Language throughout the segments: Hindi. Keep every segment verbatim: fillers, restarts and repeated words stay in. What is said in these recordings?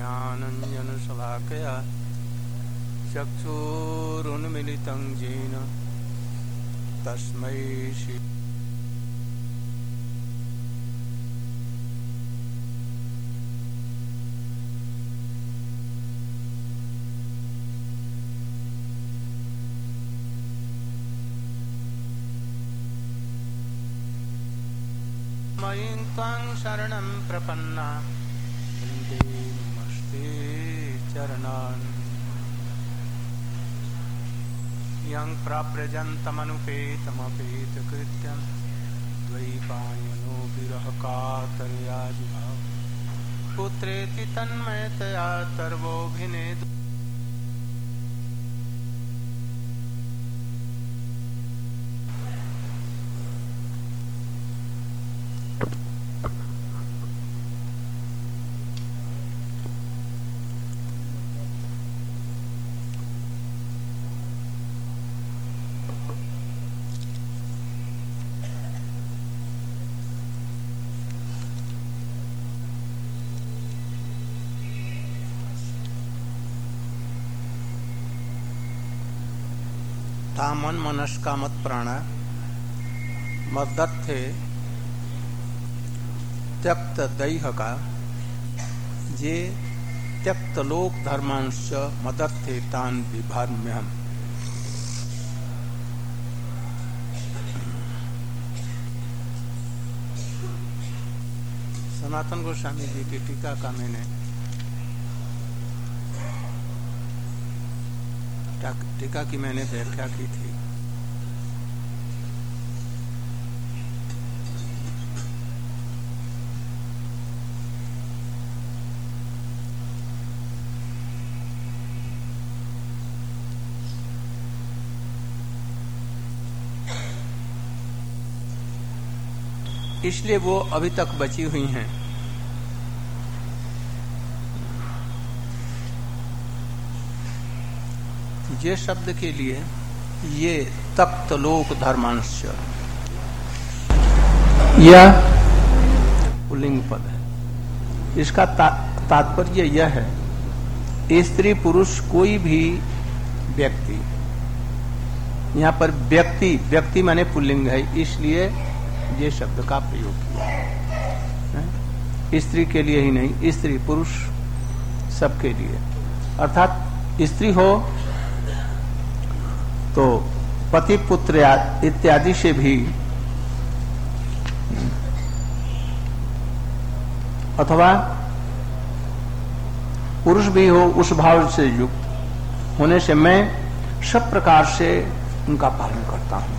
ज्ञानञ्जनशलाकया चक्षुरुन्मिलितं येन तस्मै श्री मयि त्वां शरणं प्रपन्ना वन्दे नमस्ते चरणान् यं प्राप्यजन्तमनुपेतमपेतकृत्यं द्वैपायनो विरहकातरया जुहाव पुत्रेति तन्मयतया तर्वोऽभिनेदु तामन मनस्का मत प्राणा मदत्थे त्यक्त दैह का जे त्यक्त लोक धर्मांश मदत्थे तान विभाम्यहम्। सनातन गोस्वामी जी की टीका का मैंने टीका की मैंने व्याख्या की थी। इसलिए वो अभी तक बची हुई हैं। ये शब्द के लिए ये तप्त लोक धर्मांश यह पुल्लिंग पद है। इसका ता, तात्पर्य यह है, स्त्री पुरुष कोई भी व्यक्ति, यहाँ पर व्यक्ति व्यक्ति माने पुल्लिंग है, इसलिए ये शब्द का प्रयोग किया है। स्त्री के लिए ही नहीं, स्त्री पुरुष सबके लिए, अर्थात स्त्री हो तो पति पुत्र इत्यादि से भी, अथवा पुरुष भी हो उस भाव से युक्त होने से मैं सब प्रकार से उनका पालन करता हूं।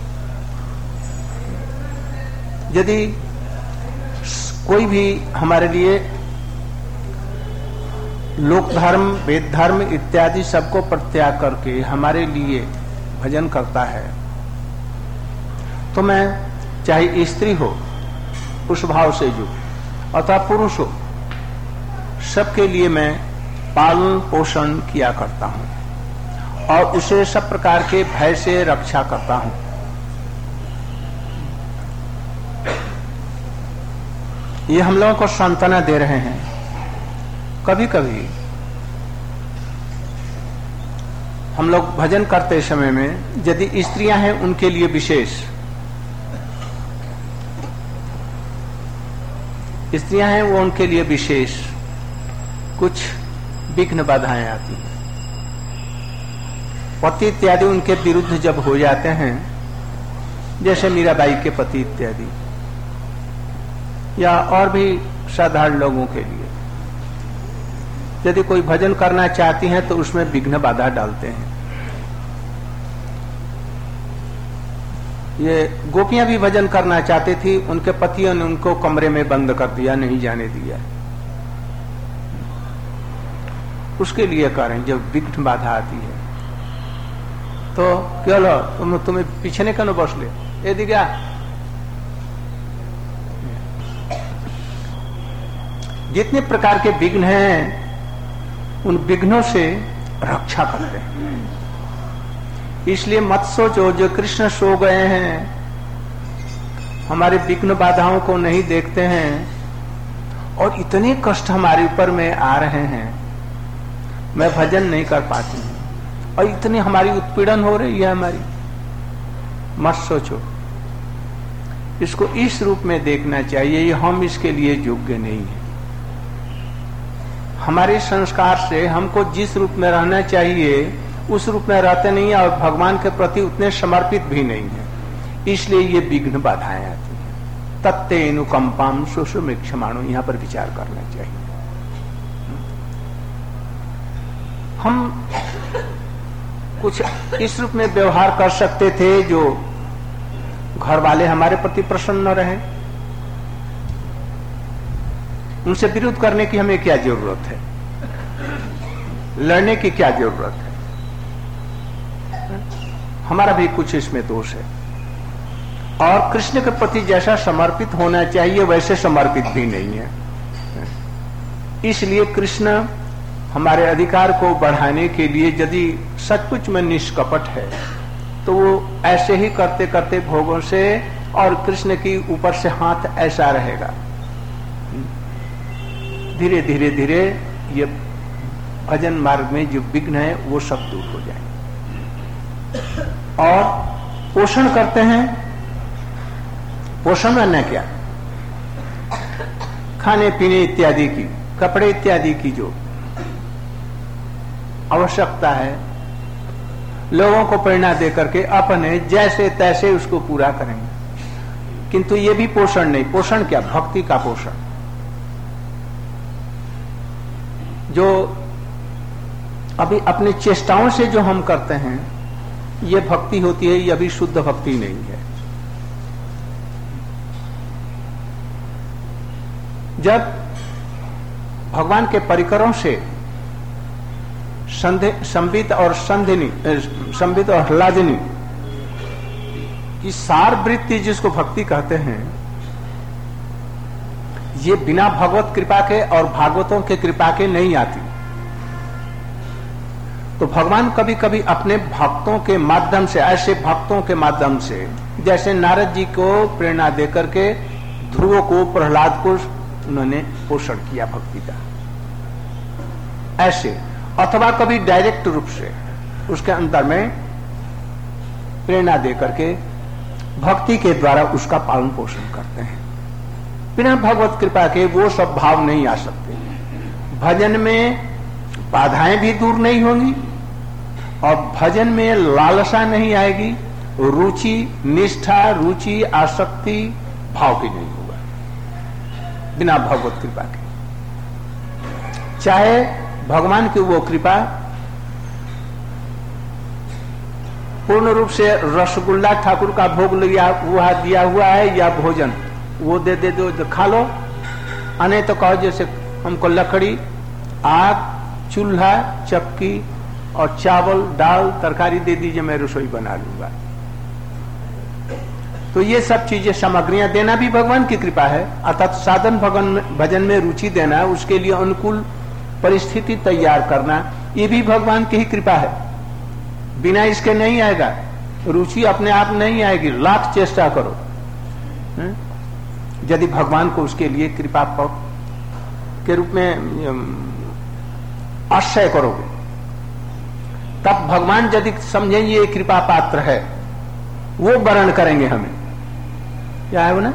यदि कोई भी हमारे लिए लोक धर्म वेद धर्म इत्यादि सबको परित्याग करके हमारे लिए भजन करता है, तो मैं चाहे स्त्री हो उस भाव से युक्त अथवा पुरुष हो, सबके लिए मैं पालन पोषण किया करता हूं और उसे सब प्रकार के भय से रक्षा करता हूं। ये हम लोगों को सांत्वना दे रहे हैं। कभी कभी हम लोग भजन करते समय में यदि स्त्रियां हैं उनके लिए विशेष, स्त्रियां हैं वो उनके लिए विशेष कुछ विघ्न बाधाएं आती हैं। पति इत्यादि उनके विरुद्ध जब हो जाते हैं, जैसे मीराबाई के पति इत्यादि, या और भी साधारण लोगों के लिए यदि कोई भजन करना चाहती हैं तो उसमें विघ्न बाधा डालते हैं। ये गोपियां भी भजन करना चाहती थी, उनके पतियों ने उनको कमरे में बंद कर दिया, नहीं जाने दिया। उसके लिए कारण जब विघ्न बाधा आती है तो क्यों लो तुम तुम्हें पीछे नहीं क्यों बस ले, ये दिखा जितने प्रकार के विघ्न हैं उन विघ्नों से रक्षा करते हैं। इसलिए मत सोचो जो कृष्ण सो गए हैं, हमारे विघ्न बाधाओं को नहीं देखते हैं और इतने कष्ट हमारे ऊपर में आ रहे हैं, मैं भजन नहीं कर पाती हूँ, और इतनी हमारी उत्पीड़न हो रही है हमारी, मत सोचो। इसको इस रूप में देखना चाहिए, ये हम इसके लिए योग्य नहीं है। हमारे संस्कार से हमको जिस रूप में रहना चाहिए उस रूप में रहते नहीं है, और भगवान के प्रति उतने समर्पित भी नहीं है, इसलिए ये विघ्न बाधाएं आती हैं। तत्ते अनुकंपाम सुषुम क्षमाणु, यहाँ पर विचार करना चाहिए। हम कुछ इस रूप में व्यवहार कर सकते थे जो घर वाले हमारे प्रति प्रसन्न रहे, उनसे विरोध करने की हमें क्या जरूरत है, लड़ने की क्या जरूरत है, हमारा भी कुछ इसमें दोष है। और कृष्ण के प्रति जैसा समर्पित होना चाहिए वैसे समर्पित भी नहीं है, इसलिए कृष्ण हमारे अधिकार को बढ़ाने के लिए यदि सचमुच में निष्कपट है तो वो ऐसे ही करते करते भोगों से और कृष्ण की ऊपर से हाथ ऐसा रहेगा, धीरे धीरे धीरे ये भजन मार्ग में जो विघ्न है वो सब दूर हो जाए। और पोषण करते हैं, पोषण करना क्या, खाने पीने इत्यादि की, कपड़े इत्यादि की जो आवश्यकता है, लोगों को प्रेरणा दे करके अपने जैसे तैसे उसको पूरा करेंगे, किंतु ये भी पोषण नहीं। पोषण क्या, भक्ति का पोषण। जो अभी अपनी चेष्टाओं से जो हम करते हैं ये भक्ति होती है, ये अभी शुद्ध भक्ति नहीं है। जब भगवान के परिकरों से संबित और संधिनी, संबित और ह्लादिनी की सार वृत्ति जिसको भक्ति कहते हैं, ये बिना भगवत कृपा के और भागवतों के कृपा के नहीं आती। तो भगवान कभी कभी अपने भक्तों के माध्यम से, ऐसे भक्तों के माध्यम से, जैसे नारद जी को प्रेरणा देकर के ध्रुव को, प्रहलाद को उन्होंने पोषण किया भक्ति का, ऐसे, अथवा कभी डायरेक्ट रूप से उसके अंदर में प्रेरणा देकर के भक्ति के द्वारा उसका पालन पोषण करते हैं। बिना भगवत कृपा के वो सब भाव नहीं आ सकते। भजन में बाधाएं भी दूर नहीं होंगी और भजन में लालसा नहीं आएगी, रुचि, निष्ठा, रुचि, आसक्ति, भाव भी नहीं होगा बिना भगवत कृपा के। चाहे भगवान की वो कृपा पूर्ण रूप से रसगुल्ला ठाकुर का भोग लिया हुआ दिया हुआ है या भोजन वो दे दे दो तो खा लो, अने तो कहो जैसे हमको लकड़ी, आग, चूल्हा, चक्की और चावल, दाल, तरकारी दे दीजिए, मैं रसोई बना लूंगा। तो ये सब चीजें, सामग्रियां देना भी भगवान की कृपा है, अर्थात साधन भगवान भजन में रुचि देना, उसके लिए अनुकूल परिस्थिति तैयार करना, ये भी भगवान की ही कृपा है। बिना इसके नहीं आएगा, रुचि अपने आप नहीं आएगी, लाख चेष्टा करो। यदि भगवान को उसके लिए कृपा के रूप में आश्रय करोगे, तब भगवान यदि समझेंगे ये कृपा पात्र है, वो वर्ण करेंगे हमें। क्या है वो ना,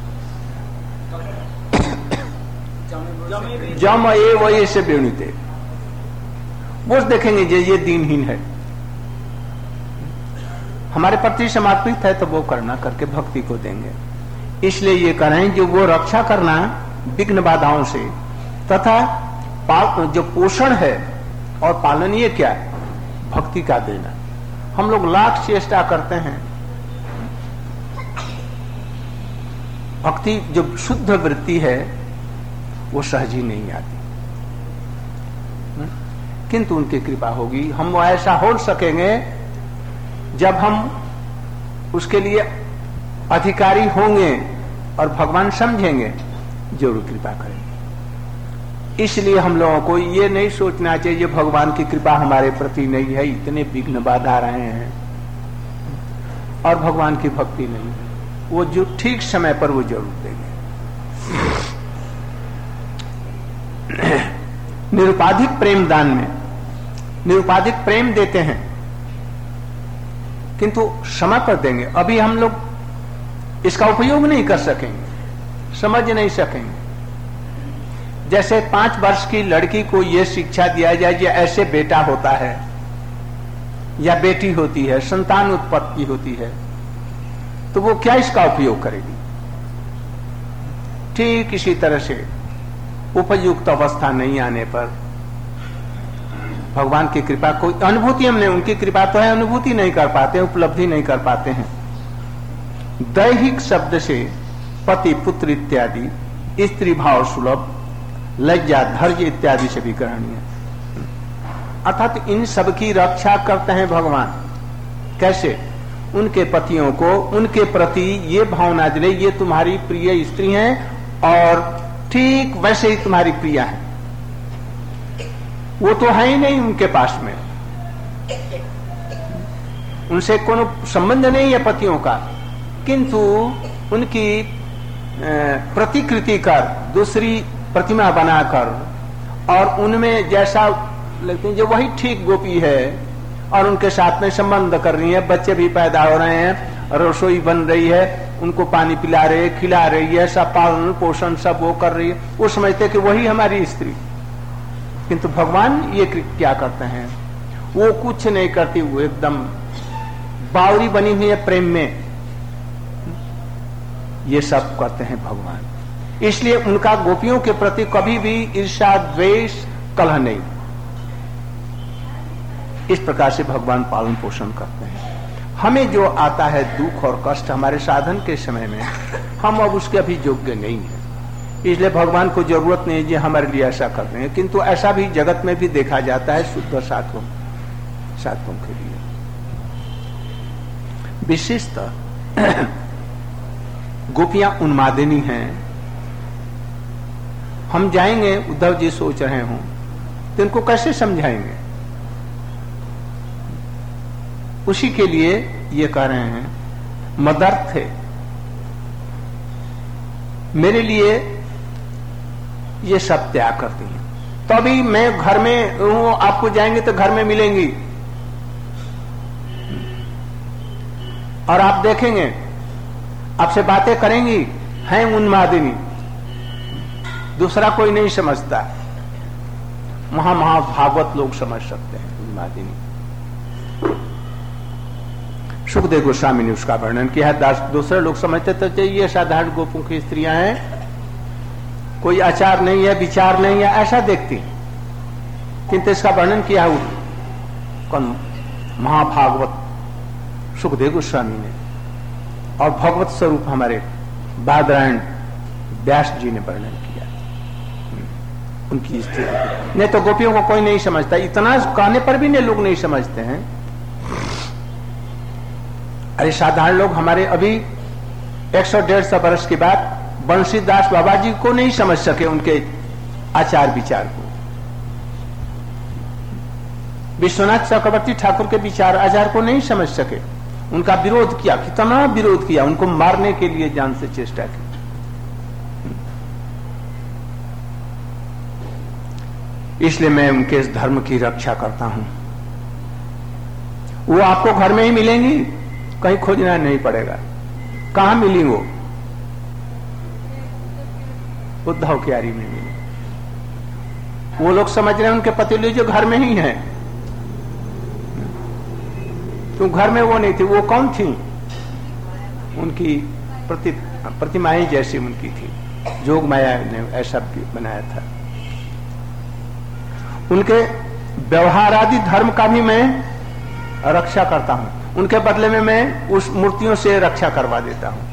जम ए वही से बेणुते, वो देखेंगे ये ये दीनहीन है, हमारे प्रति समर्पित है, तो वो करना करके भक्ति को देंगे। इसलिए ये करें जो वो रक्षा करना विघ्न बाधाओं से, तथा जो पोषण है और पालनीय क्या है, भक्ति का देना। हम लोग लाख चेष्टा करते हैं, भक्ति जो शुद्ध वृत्ति है वो सहज ही नहीं आती, किंतु उनकी कृपा होगी। हम ऐसा हो सकेंगे जब हम उसके लिए अधिकारी होंगे और भगवान समझेंगे, जरूर कृपा करेंगे। इसलिए हम लोगों को ये नहीं सोचना चाहिए भगवान की कृपा हमारे प्रति नहीं है, इतने विघ्न बाधा रहे हैं और भगवान की भक्ति नहीं है, वो जो ठीक समय पर वो जरूर देंगे। निरुपाधिक प्रेम दान में निरुपाधिक प्रेम देते हैं, किंतु समय पर देंगे। अभी हम लोग इसका उपयोग नहीं कर सकेंगे, समझ नहीं सकेंगे। जैसे पांच वर्ष की लड़की को यह शिक्षा दिया जाए कि ऐसे बेटा होता है या बेटी होती है, संतान उत्पत्ति होती है, तो वो क्या इसका उपयोग करेगी? ठीक इसी तरह से उपयुक्त अवस्था नहीं आने पर भगवान की कृपा, कोई अनुभूति हमने, उनकी कृपा तो है, अनुभूति नहीं कर पाते, उपलब्धि नहीं कर पाते हैं। दैहिक शब्द से पति पुत्र इत्यादि स्त्री भाव सुलभ, लज्जा धैर्य इत्यादि से भी ग्रहणीय, अर्थात इन सब की रक्षा करते हैं भगवान। कैसे? उनके पतियों को उनके प्रति ये भावना दिले, ये तुम्हारी प्रिय स्त्री हैं और ठीक वैसे ही तुम्हारी प्रिया है। वो तो है ही नहीं उनके पास में, उनसे कोनो संबंध नहीं है पतियों का, किंतु उनकी प्रतिकृति कर, दूसरी प्रतिमा बनाकर और उनमें जैसा लगते हैं जो वही ठीक गोपी है और उनके साथ में संबंध कर रही है, बच्चे भी पैदा हो रहे हैं, रसोई बन रही है, उनको पानी पिला रही है, खिला रही है, सब पालन पोषण सब वो कर रही है, वो समझते कि वही हमारी स्त्री। किंतु भगवान ये क्या करते हैं? वो कुछ नहीं करती, वो एकदम बावरी बनी हुई है प्रेम में, ये सब करते हैं भगवान। इसलिए उनका गोपियों के प्रति कभी भी ईर्ष्या द्वेष कलह नहीं। इस प्रकार से भगवान पालन पोषण करते हैं। हमें जो आता है दुख और कष्ट हमारे साधन के समय में, हम अब उसके अभी योग्य नहीं है, इसलिए भगवान को जरूरत नहीं है कि हमारे लिए ऐसा कर रहे हैं। किंतु ऐसा भी जगत में भी देखा जाता है शुद्ध साधकों साधकों के लिए। विशेषतः गोपियां उन्मादिनी हैं। हम जाएंगे, उद्धव जी सोच रहे हों तो इनको कैसे समझाएंगे? उसी के लिए ये कह रहे हैं, मदर्थ है मेरे लिए ये सब त्याग करती हैं। तो अभी मैं घर में हूं, आपको जाएंगे तो घर में मिलेंगी और आप देखेंगे आपसे बातें करेंगी, हैं उन्मादिनी, दूसरा कोई नहीं समझता। महा महाभागवत लोग समझ सकते हैं उन्मादिनी। सुखदेव गोस्वामी ने उसका वर्णन किया है। दूसरे लोग समझते तो ये साधारण गोपों की स्त्रियां हैं, कोई आचार नहीं है, विचार नहीं है, ऐसा देखती, किंतु इसका वर्णन किया है कौन? महाभागवत सुखदेव गोस्वामी ने, और भगवत स्वरूप हमारे बादरायण व्यास जी ने वर्णन किया उनकी स्थिति। नहीं तो गोपियों को कोई नहीं समझता, इतना कहने पर भी नहीं लोग नहीं समझते हैं। अरे साधारण लोग हमारे अभी एक सौ डेढ़ सौ वर्ष के बाद बंशीदास बाबा जी को नहीं समझ सके, उनके आचार विचार को। विश्वनाथ चक्रवर्ती ठाकुर के विचार आचार को नहीं समझ सके, उनका विरोध किया, कितना विरोध किया, उनको मारने के लिए जान से चेष्टा की। इसलिए मैं उनके इस धर्म की रक्षा करता हूं। वो आपको घर में ही मिलेंगी, कहीं खोजना नहीं पड़ेगा। कहां मिली वो? उद्धव क्यारी में मिली। वो लोग समझ रहे हैं उनके पति जो घर में ही हैं, तो घर में वो नहीं थी। वो कौन थी? उनकी प्रति प्रतिमाएं जैसी उनकी थी, जोग माया ने ऐसा बनाया था। उनके व्यवहार आदि धर्म का भी मैं रक्षा करता हूं, उनके बदले में मैं उस मूर्तियों से रक्षा करवा देता हूं।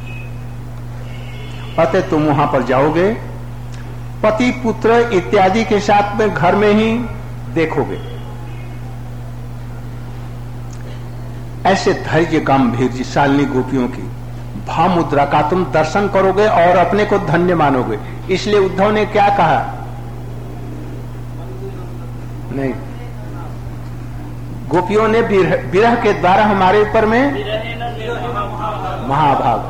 अतः तुम वहां पर जाओगे, पति पुत्र इत्यादि के साथ में घर में ही देखोगे। ऐसे धैर्य गंभीर शालिनी गोपियों की भाव मुद्रा का तुम दर्शन करोगे और अपने को धन्य मानोगे। इसलिए उद्धव ने क्या कहा? नहीं, गोपियों ने विरह के द्वारा हमारे ऊपर में महाभाग,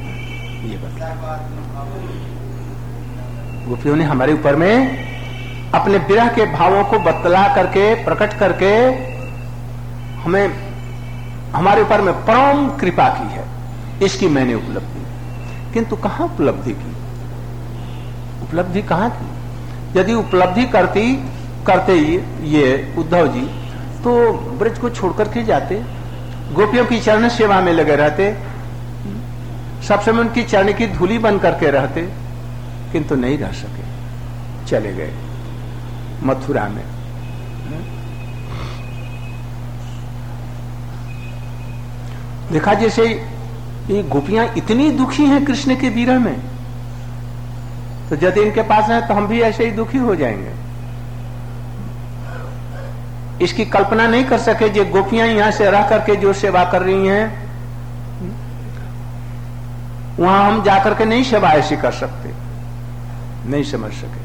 ये बता, गोपियों ने हमारे ऊपर में अपने विरह के भावों को बतला करके, प्रकट करके हमें, हमारे ऊपर में परम कृपा की है। इसकी मैंने उपलब्धि, किंतु कहां उपलब्धि की? उपलब्धि कहां की? यदि उपलब्धि करती करते ये उद्धव जी तो ब्रज को छोड़कर के जाते, गोपियों की चरण सेवा में लगे रहते, सब समय उनकी चरण की धूली बन करके रहते, किंतु नहीं रह सके, चले गए मथुरा में। देखा जैसे ये गोपियां इतनी दुखी हैं कृष्ण के विरह में, तो यदि इनके पास है तो हम भी ऐसे ही दुखी हो जाएंगे। इसकी कल्पना नहीं कर सके जो गोपियां यहां से रह करके जो सेवा कर रही हैं, वहां हम जाकर के नहीं सेवा ऐसी कर सकते, नहीं समझ सके।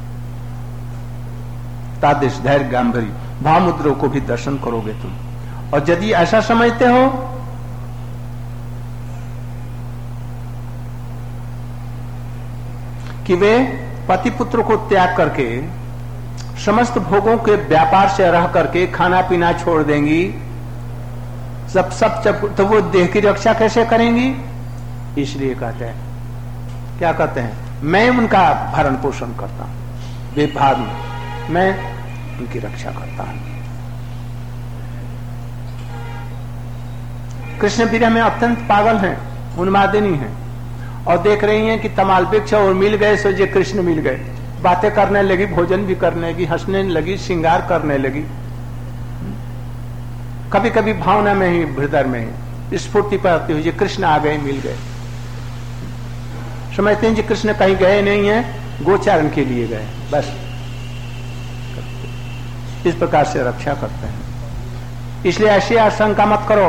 तादृश धैर्य गांभीर्य भावमुद्रों को भी दर्शन करोगे तुम। और यदि ऐसा समझते हो कि वे पति पुत्र को त्याग करके समस्त भोगों के व्यापार से रह करके खाना पीना छोड़ देंगी, सब सब तो वो देह की रक्षा कैसे करेंगी? इसलिए कहते हैं, क्या कहते हैं, मैं उनका भरण पोषण करता हूं, वे भाग में मैं उनकी रक्षा करता हूं। कृष्ण विरह में अत्यंत पागल हैं, उन्मादिनी हैं, और देख रही हैं कि तमाल वृक्ष और मिल गए सो जे कृष्ण मिल गए। बातें करने लगी, भोजन भी करने लगी, हंसने लगी, श्रृंगार करने लगी। कभी कभी भावना में ही, हृदय में ही स्फूर्ति पाती हुई कृष्ण आ गए, मिल गए। समझते हैं कि कृष्ण कहीं गए नहीं है, गोचारण के लिए गए, बस इस प्रकार से रक्षा करते हैं। इसलिए ऐसी आशंका मत करो,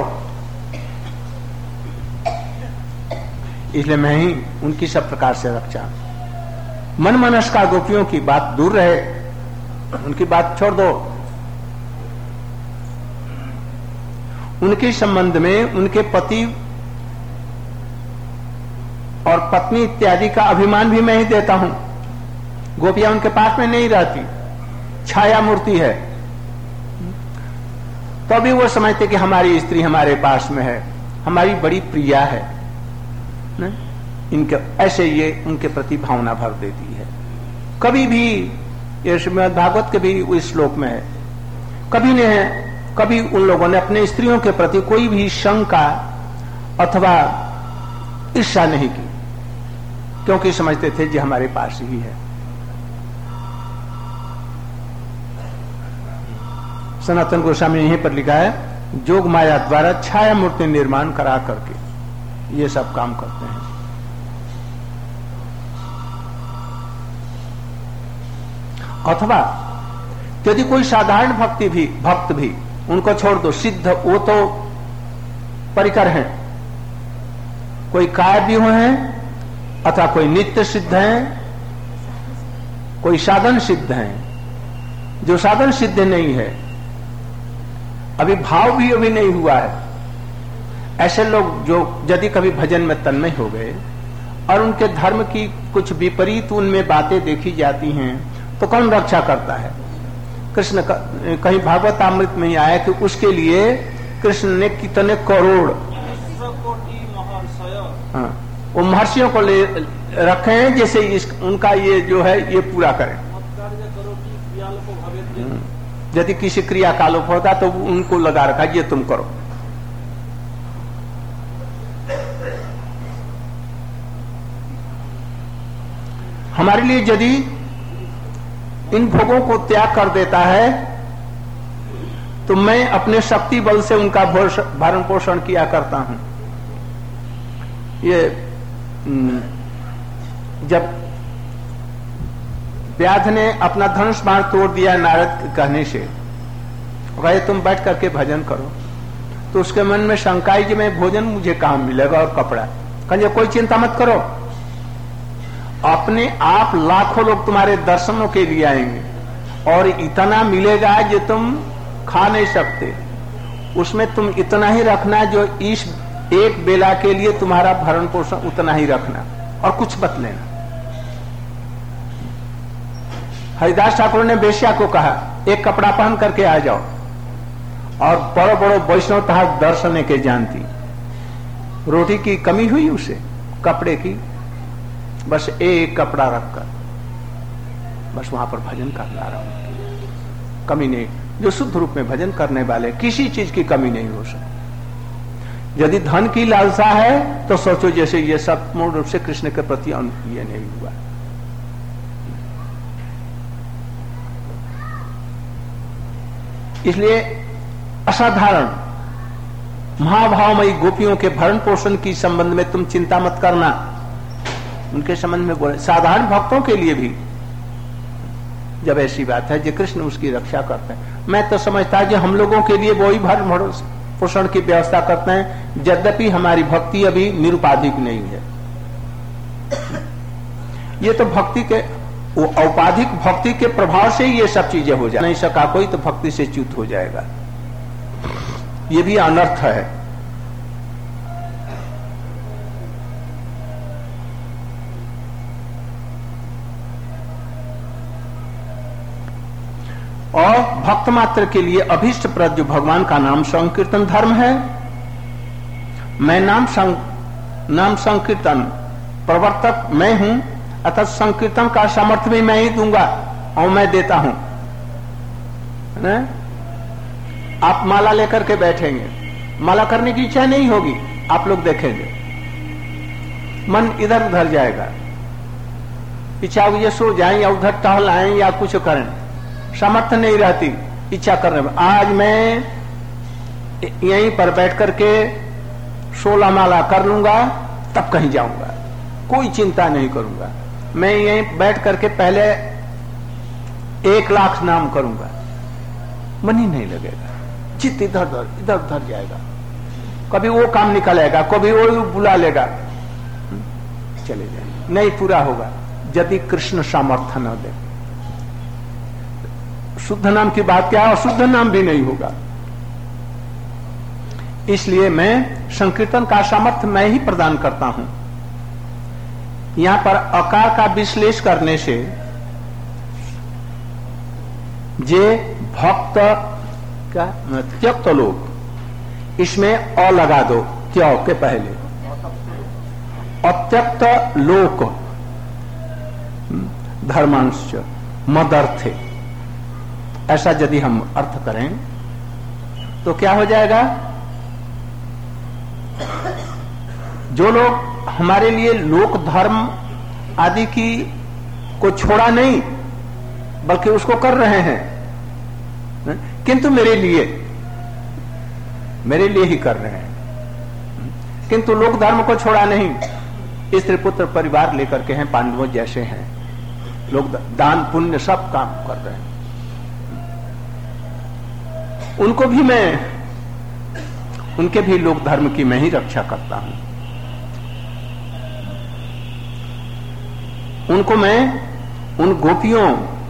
इसलिए मैं ही उनकी सब प्रकार से रक्षा। मन मनस का गोपियों की बात दूर रहे, उनकी बात छोड़ दो। उनके संबंध में उनके पति और पत्नी इत्यादि का अभिमान भी मैं ही देता हूं। गोपियां उनके पास में नहीं रहती, छाया मूर्ति है, तो भी वो समझते कि हमारी स्त्री हमारे पास में है, हमारी बड़ी प्रिया है, ने? इनके ऐसे ये उनके प्रति भावना भर देती है। कभी भी ये श्रीमद् भागवत के भी उस श्लोक में है, कभी ने कभी उन लोगों ने अपने स्त्रियों के प्रति कोई भी शंका अथवा ईर्ष्या नहीं की, क्योंकि समझते थे कि हमारे पास ही है। सनातन गोस्वामी यहीं पर लिखा है, जोग माया द्वारा छाया मूर्ति निर्माण करा करके ये सब काम करते हैं। अथवा यदि कोई साधारण भक्ति भी भक्त भी उनको छोड़ दो, सिद्ध वो तो परिकर हैं, कोई काव्य हैं अथवा कोई नित्य सिद्ध हैं, कोई साधन सिद्ध हैं। जो साधन सिद्ध नहीं है, अभी भाव भी अभी नहीं हुआ है, ऐसे लोग जो यदि कभी भजन में तन्मय हो गए और उनके धर्म की कुछ विपरीत उनमें बातें देखी जाती हैं, तो कौन रक्षा करता है? कृष्ण का, कहीं भागवतामृत में ही आया कि उसके लिए कृष्ण ने कितने करोड़ हाँ, वो महर्षियों को ले रखे हैं, जैसे इस, उनका ये जो है ये पूरा करें। यदि किसी क्रिया का लोप होता तो उनको लगा रखा, ये तुम करो। हमारे लिए यदि इन भोगों को त्याग कर देता है तो मैं अपने शक्ति बल से उनका भरण पोषण किया करता हूं। ये जब व्याध ने अपना धनुष बाण तोड़ दिया नारद कहने से, कहे तुम बैठ करके भजन करो, तो उसके मन में शंका है कि मैं भोजन मुझे कहां मिलेगा और कपड़ा। कहे कोई चिंता मत करो, अपने आप लाखों लोग तुम्हारे दर्शनों के लिए आएंगे और इतना मिलेगा जो तुम खा नहीं सकते। उसमें तुम इतना ही रखना जो इस एक बेला के लिए तुम्हारा भरण पोषण, उतना ही रखना और कुछ मत लेना। हरिदास ठाकुर ने वेश्या को कहा एक कपड़ा पहन करके आ जाओ, और बड़ो बड़ो वैष्णव तहा दर्शन के जानती। रोटी की कमी हुई उसे, कपड़े की, बस एक कपड़ा रखकर बस वहां पर भजन करना रहा हूं, कमी नहीं। जो शुद्ध रूप में भजन करने वाले किसी चीज की कमी नहीं हो सकती। यदि धन की लालसा है तो सोचो जैसे ये सब पूर्ण रूप से कृष्ण के प्रति ये नहीं हुआ। इसलिए असाधारण महाभावमयी गोपियों के भरण पोषण की संबंध में तुम चिंता मत करना। उनके संबंध में बोले साधारण भक्तों के लिए भी जब ऐसी बात है, जो कृष्ण उसकी रक्षा करते हैं। मैं तो समझता है कि हम लोगों के लिए वही भरण पोषण की व्यवस्था करते हैं, यद्यपि हमारी भक्ति अभी निरुपाधिक नहीं है। ये तो भक्ति के वो औपाधिक भक्ति के प्रभाव से ही ये सब चीजें हो जा नहीं सका कोई तो भक्ति से च्युत हो जाएगा, ये भी अनर्थ है। और भक्त मात्र के लिए अभीष्ट प्रद जो भगवान का नाम संकीर्तन धर्म है। मैं नाम सं, नाम संकीर्तन प्रवर्तक मैं हूं, अतः संकीर्तन का सामर्थ्य भी मैं ही दूंगा और मैं देता हूं। है? आप माला लेकर के बैठेंगे, माला करने की इच्छा नहीं होगी, आप लोग देखेंगे मन इधर उधर जाएगा, इच्छा ये सो जाए या उधर टहल आए या कुछ करें, सामर्थ्य नहीं रहती इच्छा करने में। आज मैं यहीं पर बैठ करके सोलह माला कर लूंगा तब कहीं जाऊंगा, कोई चिंता नहीं करूंगा। मैं यहीं बैठ करके पहले एक लाख नाम करूंगा, मन ही नहीं लगेगा, चित्त इधर उधर इधर उधर जाएगा, कभी वो काम निकलेगा, कभी वो बुला लेगा, चले जाएंगे, नहीं पूरा होगा यदि कृष्ण सामर्थ्य न दे। शुद्ध नाम की बात क्या है, और शुद्ध नाम भी नहीं होगा। इसलिए मैं संकीर्तन का सामर्थ्य मैं ही प्रदान करता हूं। यहां पर अकार का विश्लेष करने से जे भक्त क्या त्यक्त लोग, इसमें अ लगा दो त्यो के पहले, अत्यक्त लोक धर्मांश मदर्थे, ऐसा यदि हम अर्थ करें तो क्या हो जाएगा। जो लोग हमारे लिए लोक धर्म आदि की को छोड़ा नहीं बल्कि उसको कर रहे हैं, किंतु मेरे लिए मेरे लिए ही कर रहे हैं, किंतु लोक धर्म को छोड़ा नहीं। स्त्री पुत्र परिवार लेकर के हैं, पांडवों जैसे हैं, लोग दान पुण्य सब काम कर रहे हैं, उनको भी मैं उनके भी लोक धर्म की मैं ही रक्षा करता हूं। उनको मैं उन गोपियों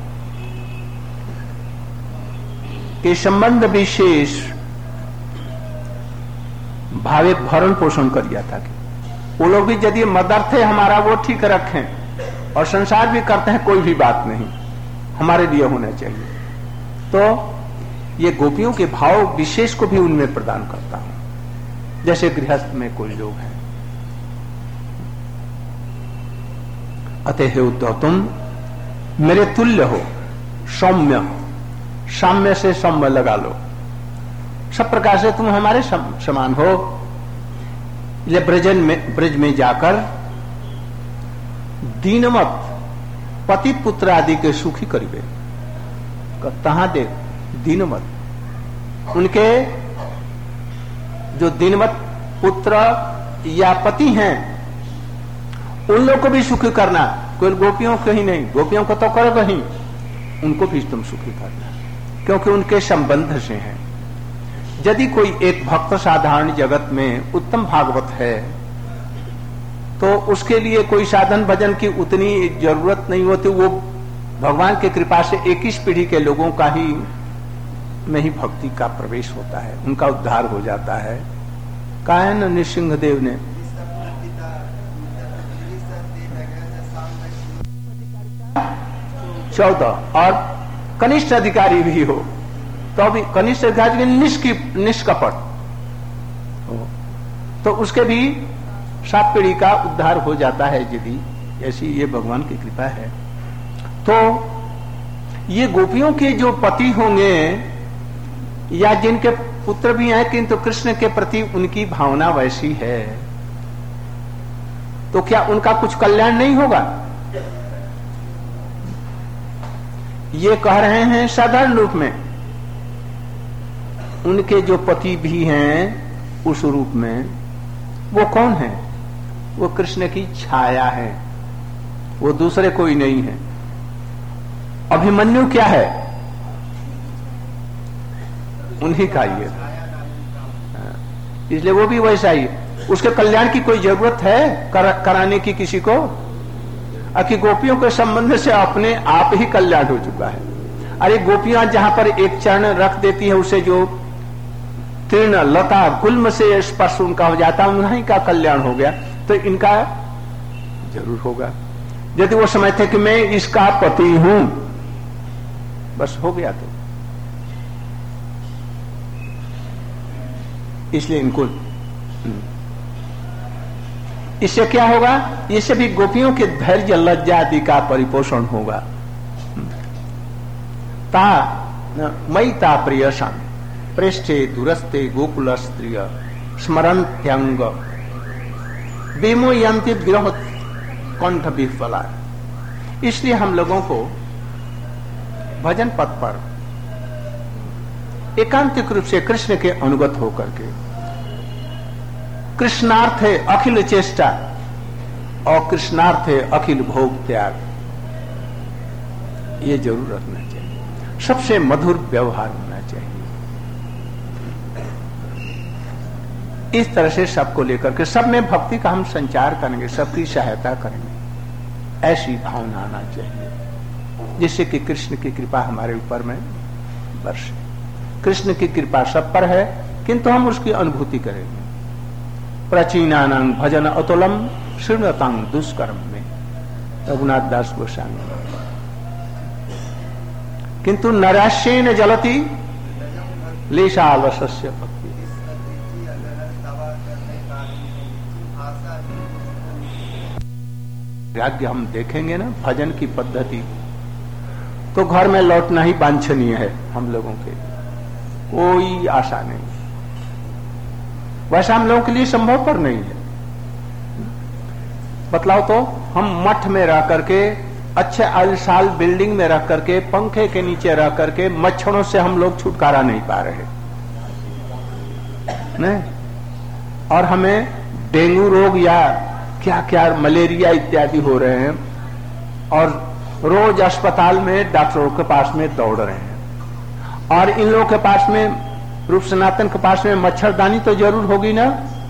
के संबंध विशेष भावे भरण पोषण कर दिया था कि वो लोग भी यदि मदर्थ है हमारा वो ठीक रखें और संसार भी करते हैं, कोई भी बात नहीं, हमारे लिए होना चाहिए। तो ये गोपियों के भाव विशेष को भी उनमें प्रदान करता हूं। जैसे गृहस्थ में कोई लोग हैं, अतः उद्धव तुम मेरे तुल्य हो, सौम्य, साम्य से सौम्य लगा लो, सब प्रकार से तुम हमारे समान हो। ये ब्रजन में ब्रज में जाकर दीनमत पति पुत्र आदि के सुखी करिबे, तहां देख दीनमत, उनके जो दीनमत पुत्र या पति हैं उन लोग को भी सुखी करना, कोई गोपियों को ही नहीं, गोपियों को तो करो कहीं, उनको भी तुम सुखी करना, क्योंकि उनके संबंध से हैं। यदि कोई एक भक्त साधारण जगत में उत्तम भागवत है तो उसके लिए कोई साधन भजन की उतनी जरूरत नहीं होती, वो भगवान की कृपा से इक्कीस पीढ़ी के लोगों का ही में ही भक्ति का प्रवेश होता है, उनका उद्धार हो जाता है। कायन नृसिंहदेव ने चौदह और कनिष्ठ अधिकारी भी हो तो भी कनिष्ठ अधिकारी निष्कपट हो तो उसके भी सात पीढ़ी का उद्धार हो जाता है यदि ऐसी ये भगवान की कृपा है। तो ये गोपियों के जो पति होंगे या जिनके पुत्र भी हैं किंतु कृष्ण के प्रति उनकी भावना वैसी है तो क्या उनका कुछ कल्याण नहीं होगा? ये कह रहे हैं साधारण रूप में, उनके जो पति भी हैं उस रूप में वो कौन है? वो कृष्ण की छाया है, वो दूसरे कोई नहीं है। अभिमन्यु क्या है? उन्हीं का ही है, इसलिए वो भी वैसा ही है। उसके कल्याण की कोई जरूरत है कर, कराने की किसी को? अकी गोपियों के संबंध से अपने आप ही कल्याण हो चुका है। अरे गोपियां जहां पर एक चरण रख देती है उसे जो तीर्ण लता गुल्म से स्पर्श उनका हो जाता है उन्हीं का कल्याण हो गया, तो इनका जरूर होगा। यदि वो समझते कि मैं इसका पति हूं बस हो गया तो इसलिए इनको इससे क्या होगा? इससे भी गोपियों के धैर्य लज्जा आदि का परिपोषण होगा। ता मई ता प्रिय शांति पृष्ठे दुरस्ते गोकुल स्त्रिय स्मरंत्यंग विमोयंति विरह कंठ विफला। इसलिए हम लोगों को भजन पथ पर एकांतिक रूप से कृष्ण के अनुगत होकर के कृष्णार्थ है अखिल चेष्टा और कृष्णार्थ है अखिल भोग त्याग, ये जरूर रखना चाहिए। सबसे मधुर व्यवहार होना चाहिए। इस तरह से सबको लेकर के सब में भक्ति का हम संचार करेंगे, सबकी सहायता करेंगे, ऐसी भावना आना चाहिए जिससे कि कृष्ण की कृपा हमारे ऊपर में बरसे। कृष्ण की कृपा सब पर है किंतु हम उसकी अनुभूति करेंगे। प्राचीनानां भजन अतुलम शृण्वतां दुष्कर्म में रघुनाथ दास गोस्वामी। किंतु नराश्येन जलति लेशावशस्य भक्ति। भाग्य हम देखेंगे ना भजन की पद्धति तो घर में लौटना ही वांछनीय है हम लोगों के लिए, कोई आशा नहीं। वैसा हम लोगों के लिए संभव पर नहीं है। बतलाओ तो हम मठ में रह करके अच्छे आलिशान बिल्डिंग में रह करके पंखे के नीचे रह करके मच्छरों से हम लोग छुटकारा नहीं पा रहे नहीं, और हमें डेंगू रोग या क्या क्या मलेरिया इत्यादि हो रहे हैं और रोज अस्पताल में डॉक्टरों के पास में दौड़ रहे हैं। और इन लोगों के पास में रूप सनातन के पास में मच्छरदानी तो जरूर होगी ना?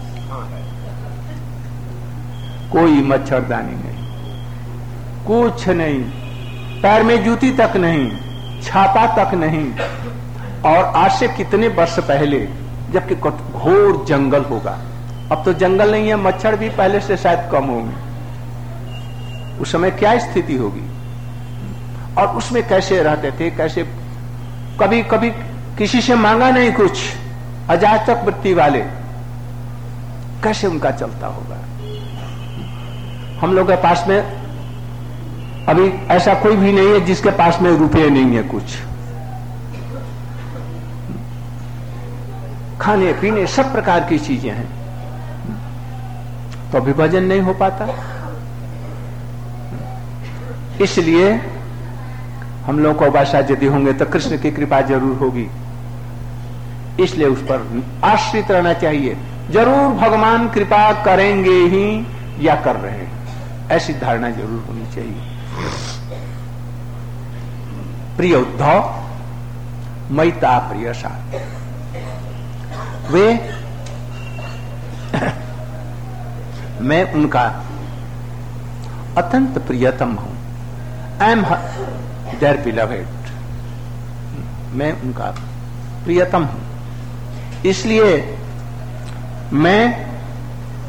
कोई मच्छरदानी नहीं, कुछ नहीं, पैर में जूती तक नहीं, छाता तक नहीं। और आज से कितने वर्ष पहले जबकि घोर जंगल होगा, अब तो जंगल नहीं है, मच्छर भी पहले से शायद कम होंगे। उस समय क्या स्थिति होगी और उसमें कैसे रहते थे, कैसे कभी कभी किसी से मांगा नहीं कुछ, अजातक वृत्ति वाले, कैसे उनका चलता होगा। हम लोग के पास में अभी ऐसा कोई भी नहीं है जिसके पास में रुपये नहीं है, कुछ खाने पीने सब प्रकार की चीजें हैं, तो अभी भजन नहीं हो पाता। इसलिए हम लोग को वैसा यदि होंगे तो कृष्ण की कृपा जरूर होगी। इसलिए उस पर आश्रित रहना चाहिए। जरूर भगवान कृपा करेंगे ही या कर रहे हैं, ऐसी धारणा जरूर होनी चाहिए। प्रिय उद्धव मैता प्रिय साथ, वे मैं उनका अत्यंत प्रियतम हूं। आई एम देयर बिलवेड, मैं उनका प्रियतम हूं। इसलिए मैं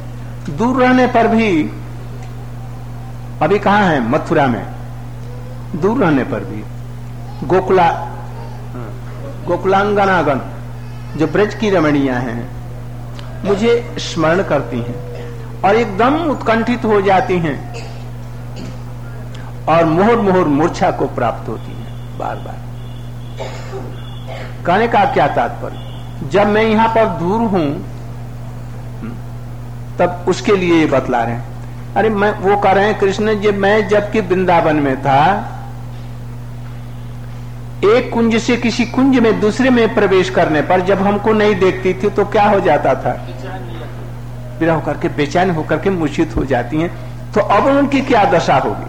दूर रहने पर भी, अभी कहां है? मथुरा में, दूर रहने पर भी गोकुला गोकुलांगनागण जो ब्रज की रमणियां हैं मुझे स्मरण करती हैं और एकदम उत्कंठित हो जाती हैं और मोहर मोहर मूर्छा को प्राप्त होती हैं बार बार। कहने का क्या तात्पर्य, जब मैं यहां पर दूर हूं तब उसके लिए ये बतला रहे हैं। अरे मैं वो कह रहे हैं कृष्ण जी, मैं जबकि वृंदावन में था, एक कुंज से किसी कुंज में दूसरे में प्रवेश करने पर जब हमको नहीं देखती थी तो क्या हो जाता था, विरह होकर के बेचैन होकर के मूर्छित हो जाती हैं। तो अब उनकी क्या दशा होगी,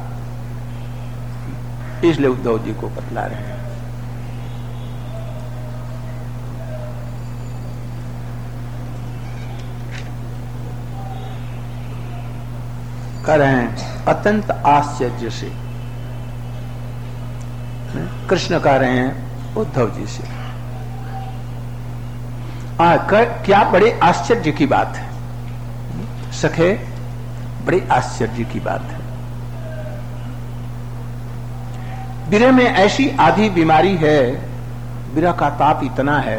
इसलिए उद्धव जी को बतला रहे हैं। कह रहे हैं अत्यंत आश्चर्य से, कृष्ण कह रहे हैं उद्धव जी से, आ, क्या बड़े आश्चर्य की बात है सखे, बड़े आश्चर्य की बात है। विरह में ऐसी आधी बीमारी है, विरह का ताप इतना है,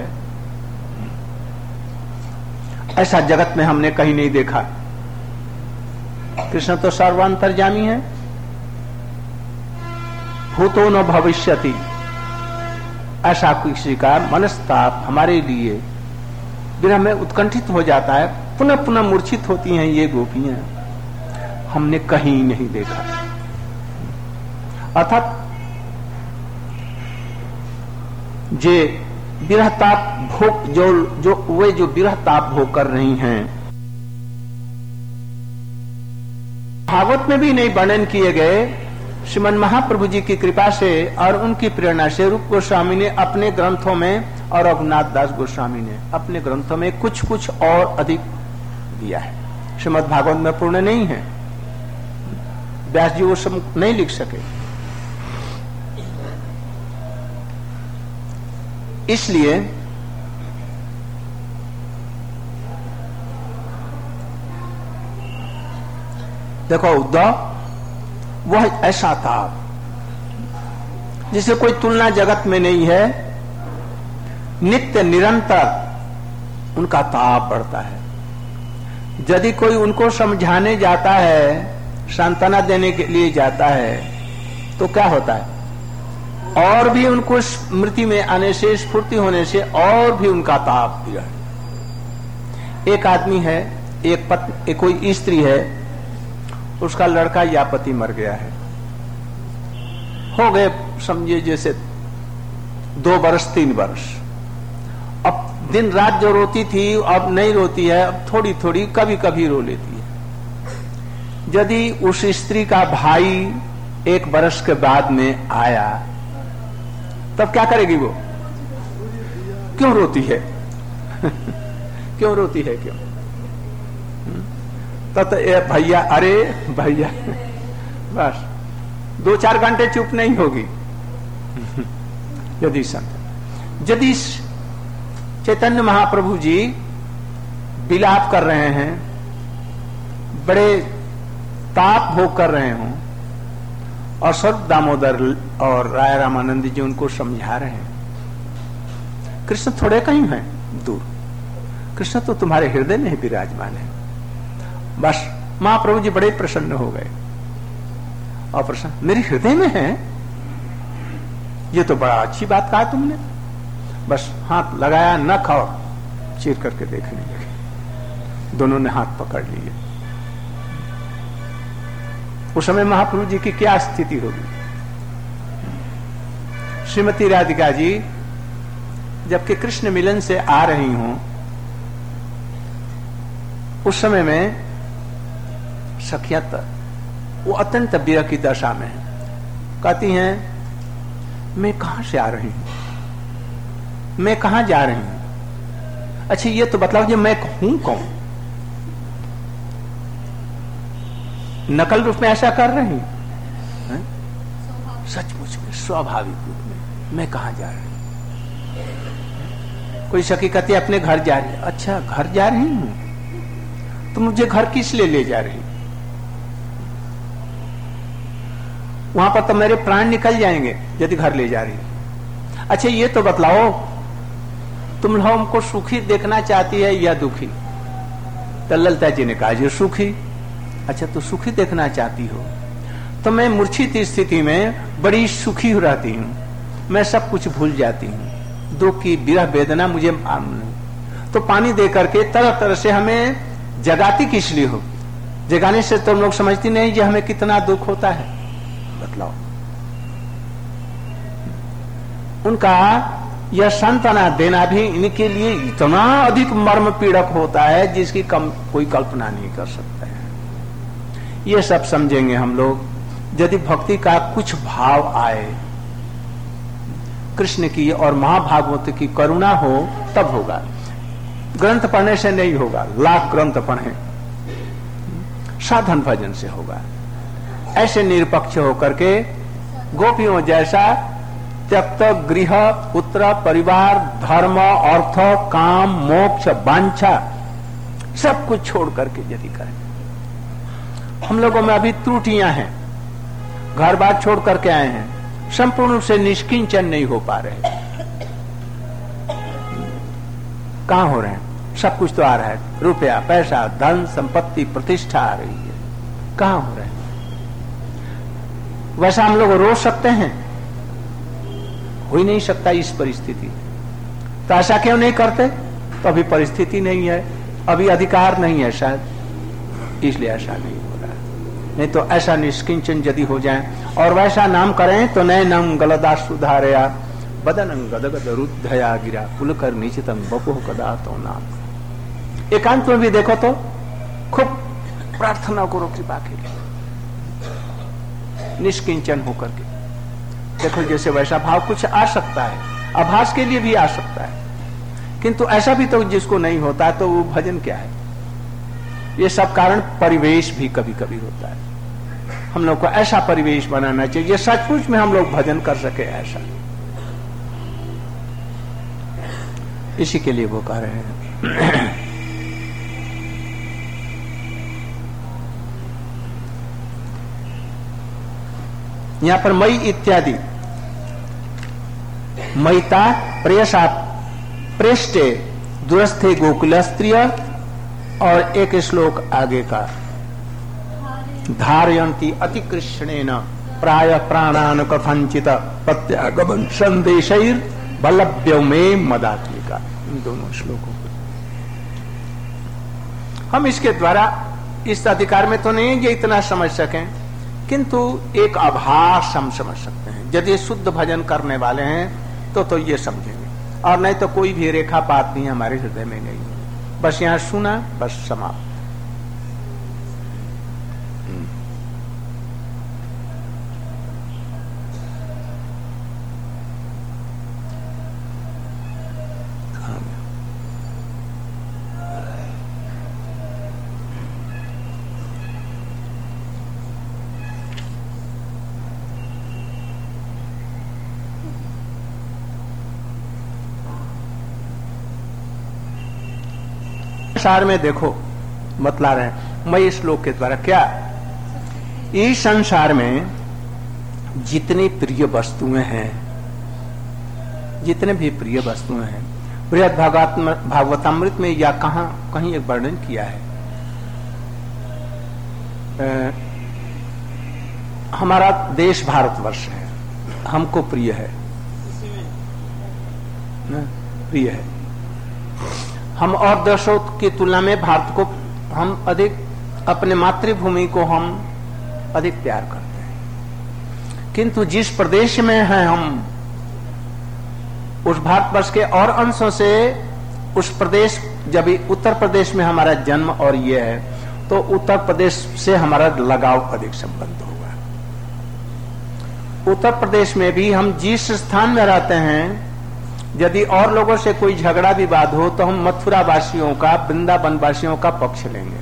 ऐसा जगत में हमने कहीं नहीं देखा। कृष्ण तो सर्वांतर्यामी है, भूतो न भविष्यति, ऐसा किसी का मनस्ताप हमारे लिए विरह में उत्कंठित हो जाता है, पुनः पुनः मूर्छित होती हैं ये गोपियां, हमने कहीं नहीं देखा। अर्थात जे विरह ताप भोग जो जो वे जो विरह ताप भोग कर रही हैं, भागवत में भी नहीं वर्णन किए गए। श्रीमद महाप्रभु जी की कृपा से और उनकी प्रेरणा से रूप गोस्वामी ने अपने ग्रंथों में और रघुनाथ दास गोस्वामी ने अपने ग्रंथों में कुछ कुछ और अधिक दिया है। श्रीमद भागवत में पूर्ण नहीं है, व्यास जी वो सब नहीं लिख सके, इसलिए देखो उद्धव वह ऐसा था जिसे कोई तुलना जगत में नहीं है, नित्य निरंतर उनका ताप बढ़ता है। यदि कोई उनको समझाने जाता है, सांत्वना देने के लिए जाता है, तो क्या होता है, और भी उनको स्मृति में आने से, स्फूर्ति होने से और भी उनका ताप बिगड़। एक आदमी है, एक पत्नी, एक कोई स्त्री है, उसका लड़का या पति मर गया है, हो गए समझिए जैसे दो बरस तीन बरस। अब दिन रात जो रोती थी अब नहीं रोती है, अब थोड़ी थोड़ी कभी कभी रो लेती है। यदि उस स्त्री का भाई एक बरस के बाद में आया तब क्या करेगी वो, क्यों रोती है क्यों रोती है क्यों, तब तो भैया, अरे भैया, बस दो चार घंटे चुप नहीं होगी। यदि संत यदि चैतन्य महाप्रभु जी विलाप कर रहे हैं, बड़े ताप भोग कर रहे हों, और स्वरूप दामोदर और राय रामानंद जी उनको समझा रहे हैं, कृष्ण थोड़े कहीं हैं दूर, कृष्ण तो तुम्हारे हृदय में ही विराजमान है। बस महाप्रभु जी बड़े प्रसन्न हो गए, और प्रसन्न मेरे हृदय में है, ये तो बड़ा अच्छी बात कहा तुमने। बस हाथ लगाया, नख और चीर करके देखने लगे, दोनों ने हाथ पकड़ लिए। उस समय महाप्रभु जी की क्या स्थिति होगी। श्रीमती राधिका जी जबकि कृष्ण मिलन से आ रही हूं, उस समय में सखिया वो अत्यंत विरह की दशा में है, कहती हैं मैं कहां से आ रही हूं, मैं कहां जा रही हूं, अच्छा ये तो बतलाओ मैं हूं कौन। नकल रूप में ऐसा कर रही हैं, सचमुच में स्वाभाविक रूप में मैं कहां जा रही हूं। कोई सखी कहती है अपने घर जा रही है, अच्छा घर जा रही हूं तो मुझे घर किस लिए ले जा रही। वहां पर तो मेरे प्राण निकल जाएंगे यदि घर ले जा रही है। अच्छा ये तो बतलाओ, तुम लोग हमको सुखी देखना चाहती है या दुखी? तो ललिता जी ने कहा जी सुखी। अच्छा तो सुखी देखना चाहती हो तो मैं मूर्छित स्थिति में बड़ी सुखी हो रहती हूँ, मैं सब कुछ भूल जाती हूँ, दुख की विरह वेदना मुझे मालूम नहीं। तो पानी दे करके तरह तरह से हमें जगाती किस लिए हो? जगाने से तुम लोग समझती नहीं कि हमें कितना दुख होता है। बतलाओ। उनका यह सांत्वना देना भी इनके लिए इतना अधिक मर्म पीड़क होता है जिसकी कम कोई कल्पना नहीं कर सकता है। ये सब समझेंगे हम लोग यदि भक्ति का कुछ भाव आए, कृष्ण की और महाभागवत की करुणा हो तब होगा। ग्रंथ पढ़ने से नहीं होगा, लाख ग्रंथ पढ़े, साधन भजन से होगा। ऐसे निरपक्ष होकर के गोपियों जैसा त्यक्त गृह पुत्र परिवार धर्म अर्थ काम मोक्ष वांछा सब कुछ छोड़ करके यदि करें। हम लोगों में अभी त्रुटियां हैं, घर बार छोड़ करके आए हैं, संपूर्ण रूप से निष्किंचन नहीं हो पा रहे। कहां हो रहे हैं? सब कुछ तो आ रहा है, रुपया पैसा धन संपत्ति प्रतिष्ठा आ रही है, कहां हो रहे हैं? वैसा हम लोग रोज सकते हैं? हो ही नहीं सकता इस परिस्थिति। तो ऐसा क्यों नहीं करते? तो अभी परिस्थिति नहीं है, अभी अधिकार नहीं है शायद, इसलिए ऐसा नहीं हो रहा है। नहीं तो ऐसा निष्किंचन यदि हो जाए और वैसा नाम करें तो नए नम गलदा सुधारया बदनं गदगद रुद्धया गिरा पुलकर निचितम बपुह कदा तो नाम। एकांत में भी देखो तो खूब प्रार्थना करो कृपा के लिए, निष्किंचन होकर के देखो, जैसे वैसा भाव कुछ आ सकता है, आभास के लिए भी आ सकता है, किंतु ऐसा भी तो जिसको नहीं होता तो वो भजन क्या है? ये सब कारण परिवेश भी कभी कभी होता है। हम लोग को ऐसा परिवेश बनाना चाहिए सचमुच में हम लोग भजन कर सके, ऐसा। इसी के लिए वो कह रहे हैं यहां पर मई इत्यादि मयिता प्रेयसा प्रेष्टे दुरस्थे गोकुल स्त्रिय और एक श्लोक आगे का धारयन्ति अतिकृष्णेन प्राय प्राणान कथंचित प्रत्यागमन संदेशैर बल्लभ्यो में मदात्मिका। इन दोनों श्लोकों को हम इसके द्वारा इस अधिकार में तो नहीं ये इतना समझ सकें, किंतु एक आभास हम समझ सकते हैं। यदि शुद्ध भजन करने वाले हैं तो तो ये समझेंगे, और नहीं तो कोई भी रेखा पात नहीं हमारे हृदय में नहीं है, बस यहां सुना बस समाप्त। संसार में देखो बतला रहे हैं मैं इस श्लोक के द्वारा क्या, इस संसार में जितनी प्रिय वस्तुएं हैं, जितने भी प्रिय वस्तुएं हैं, बृहद भागवतामृत में या कहां कहीं एक वर्णन किया है। आ, हमारा देश भारतवर्ष है, हमको प्रिय है, प्रिय है। हम और देशों की तुलना में भारत को हम अधिक, अपने मातृभूमि को हम अधिक प्यार करते हैं, किंतु जिस प्रदेश में हैं हम, उस भारतवर्ष के और अंशों से उस प्रदेश, जब उत्तर प्रदेश में हमारा जन्म और ये है तो उत्तर प्रदेश से हमारा लगाव अधिक संबंध होगा। उत्तर प्रदेश में भी हम जिस स्थान में रहते हैं, यदि और लोगों से कोई झगड़ा विवाद हो तो हम मथुरा वासियों का, वृंदावन वासियों का पक्ष लेंगे।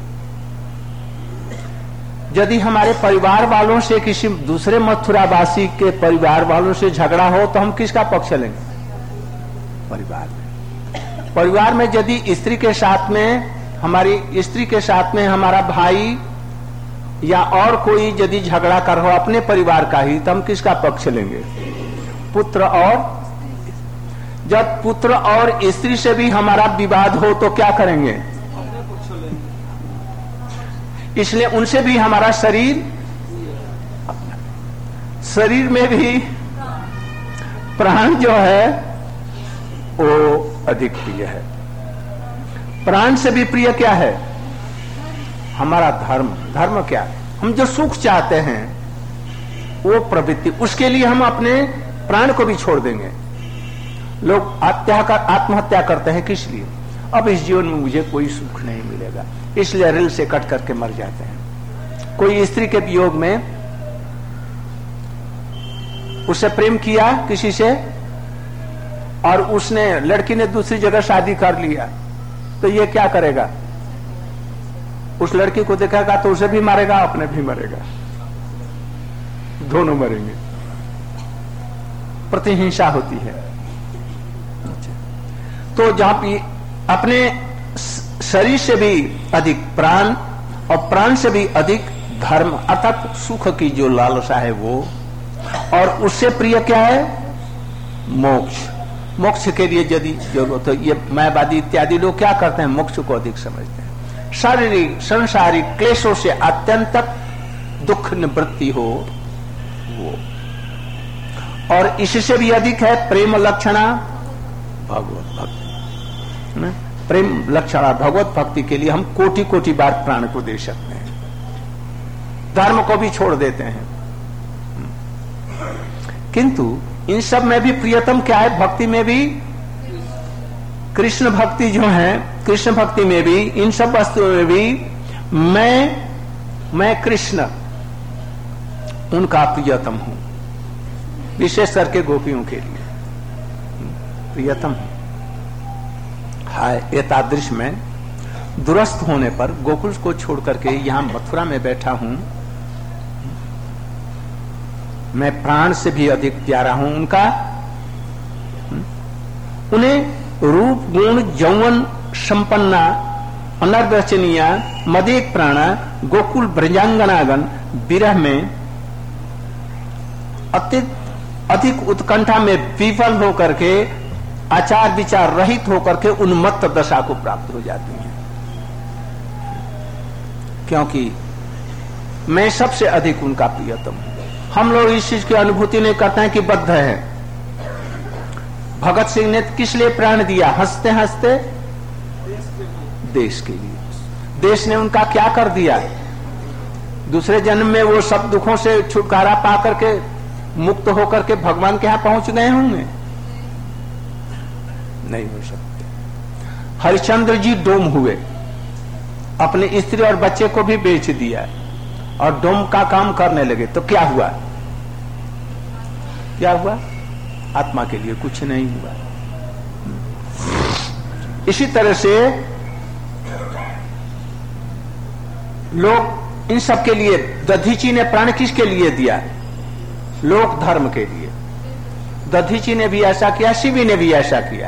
यदि हमारे परिवार वालों से किसी दूसरे मथुरा वासी के परिवार वालों से झगड़ा हो तो हम किसका पक्ष लेंगे? परिवार में। परिवार में यदि स्त्री के साथ में, हमारी स्त्री के साथ में हमारा भाई या और कोई यदि झगड़ा कर हो अपने परिवार का ही, तो हम किसका पक्ष लेंगे? पुत्र और जब पुत्र और स्त्री से भी हमारा विवाद हो तो क्या करेंगे? इसलिए उनसे भी हमारा शरीर, शरीर में भी प्राण जो है वो अधिक प्रिय है। प्राण से भी प्रिय क्या है? हमारा धर्म। धर्म क्या है? हम जो सुख चाहते हैं वो प्रवृत्ति, उसके लिए हम अपने प्राण को भी छोड़ देंगे। लोग आत्महत्या कर आत्महत्या करते हैं किस लिए? अब इस जीवन में मुझे कोई सुख नहीं मिलेगा, इसलिए रेल से कट करके मर जाते हैं। कोई स्त्री के वियोग में उससे प्रेम किया किसी से और उसने, लड़की ने दूसरी जगह शादी कर लिया, तो ये क्या करेगा? उस लड़की को देखेगा तो उसे भी मारेगा, अपने भी मरेगा, दोनों मरेंगे। प्रतिहिंसा होती है। तो जहां भी अपने शरीर से भी अधिक प्राण और प्राण से भी अधिक धर्म अर्थात सुख की जो लालसा है वो, और उससे प्रिय क्या है? मोक्ष। मोक्ष के लिए यदि जरूरत हो, ये मायावादी इत्यादि लोग क्या करते हैं? मोक्ष को अधिक समझते हैं। शारीरिक सांसारिक क्लेशों से अत्यंत दुख निवृत्ति हो वो, और इससे भी अधिक है प्रेम लक्षणा भगवत भक्ति। प्रेम लक्षणा भगवत भक्ति के लिए हम कोटि कोटि बार प्राण को दे सकते हैं, धर्म को भी छोड़ देते हैं। किंतु इन सब में भी प्रियतम क्या है? भक्ति में भी कृष्ण भक्ति जो है, कृष्ण भक्ति में भी, इन सब वस्तुओं में भी मैं मैं कृष्ण उनका प्रियतम हूं, विशेष करके गोपियों के लिए प्रियतम हूं। हाय एतादृश में दुरस्त होने पर गोकुल को छोड़ करके यहां मथुरा में बैठा हूं, मैं प्राण से भी अधिक प्यारा हूं उनका। उन्हें रूप गुण यौवन संपन्ना अनर्वचनीय मदेक प्राणा गोकुल ब्रजांगनागन विरह में अत्यधिक अधिक उत्कंठा में विफल होकर के, आचार विचार रहित होकर के उन्मत्त दशा को प्राप्त हो जाती हैं, क्योंकि मैं सबसे अधिक उनका प्रियतम हूं। हम लोग इस चीज की अनुभूति नहीं करते हैं कि बद्ध है। भगत सिंह ने किस लिए प्राण दिया? हंसते हंसते देश के लिए। देश ने उनका क्या कर दिया? दूसरे जन्म में वो सब दुखों से छुटकारा पा करके मुक्त होकर के भगवान के यहां पहुंच गए होंगे? नहीं हो सकते। हरिश्चंद्र जी डोम हुए, अपने स्त्री और बच्चे को भी बेच दिया और डोम का काम करने लगे, तो क्या हुआ? क्या हुआ? आत्मा के लिए कुछ नहीं हुआ। इसी तरह से लोग इन सब के लिए, दधीची ने प्राण किसके लिए दिया? लोक धर्म के लिए। दधीची ने भी ऐसा किया, शिवी ने भी ऐसा किया।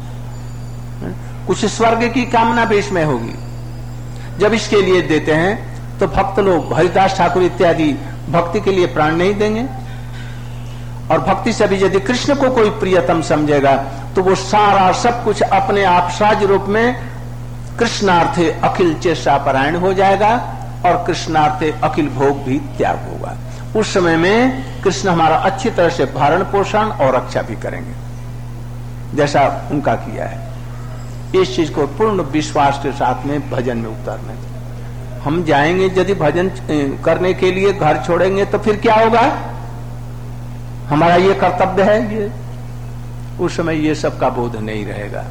कुछ स्वर्ग की कामना भी इसमें होगी। जब इसके लिए देते हैं तो भक्त लोग, हरिदास ठाकुर इत्यादि भक्ति के लिए प्राण नहीं देंगे। और भक्ति से भी यदि कृष्ण को कोई प्रियतम समझेगा तो वो सारा सब कुछ अपने आप साज रूप में कृष्णार्थे अखिल चेष्टा परायण हो जाएगा और कृष्णार्थे अखिल भोग भी त्याग होगा। उस समय में कृष्ण हमारा अच्छी तरह से भरण पोषण और रक्षा भी करेंगे, जैसा उनका किया है। इस चीज को पूर्ण विश्वास के साथ में भजन में उतरने। हम जाएंगे यदि भजन करने के लिए, घर छोड़ेंगे तो फिर क्या होगा? हमारा ये कर्तव्य है, ये उस समय ये सब का बोध नहीं रहेगा।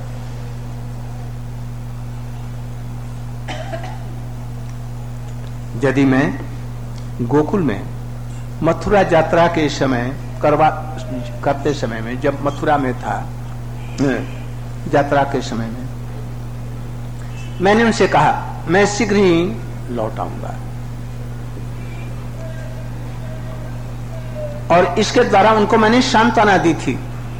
यदि मैं गोकुल में मथुरा यात्रा के समय करवा करते समय में, जब मथुरा में था यात्रा के समय में, मैंने उनसे कहा मैं शीघ्र ही लौट आऊंगा, और इसके द्वारा उनको मैंने सांत्वना दी थी।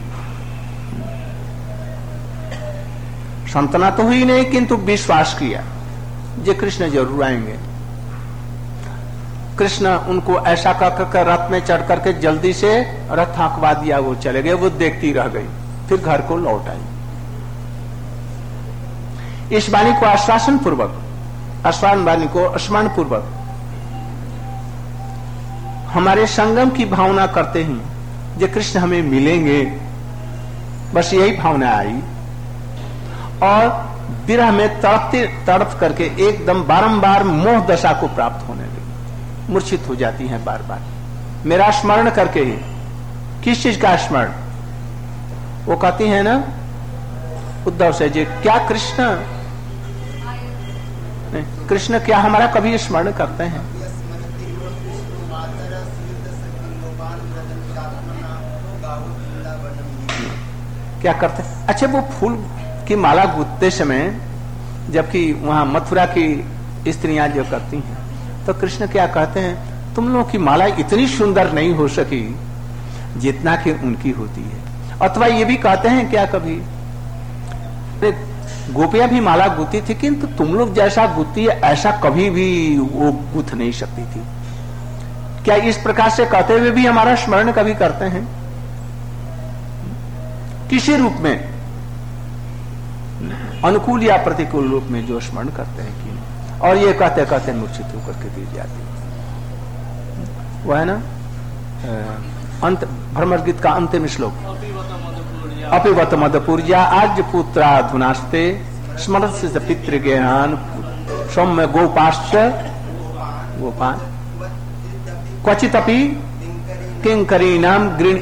सांत्वना तो हुई नहीं, किंतु विश्वास किया जे कृष्ण जरूर आएंगे। कृष्ण उनको ऐसा कर कर रथ में चढ़ करके जल्दी से रथ हाँकवा दिया, वो चले गए। वो देखती रह गई, फिर घर को लौट आई। इस वाणी को आश्वासन पूर्वक, आश्वासन वाणी को स्मरण पूर्वक हमारे संगम की भावना करते ही जो कृष्ण हमें मिलेंगे, बस यही भावना आई और विरह में तड़पते तड़प करके एकदम बारंबार मोह दशा को प्राप्त होने लगी, मूर्छित हो जाती हैं बार बार मेरा स्मरण करके ही। किस चीज का स्मरण? वो कहती है ना उद्धव से जी, क्या कृष्ण कृष्ण क्या हमारा कभी स्मरण करते हैं? क्या करते? अच्छा, वो फूल की माला गूंथते समय जबकि वहां मथुरा की स्त्रियां जो करती हैं, तो कृष्ण क्या कहते हैं, तुम लोगों की माला इतनी सुंदर नहीं हो सकी जितना कि उनकी होती है। अथवा ये भी कहते हैं क्या कभी, गोपियां भी माला गूंथी थी किंतु तुम लोग जैसा गूंथती है ऐसा कभी भी वो गूंथ नहीं सकती थी। क्या इस प्रकार से कहते हुए भी हमारा स्मरण कभी करते हैं? किसी रूप में, अनुकूल या प्रतिकूल रूप में जो स्मरण करते हैं कि नहीं, और ये कहते कहते मूर्छित होकर के गिर जाते हैं। वो है ना अंत भ्रमर गीत का अंतिम श्लोक, अपिवत मदपूर्जा आज पुत्रा धुनास्ते स्मरत से पितृज्ञान सौम्य गोपाश्च गोपान क्वचित अपि किंकरी नाम गृण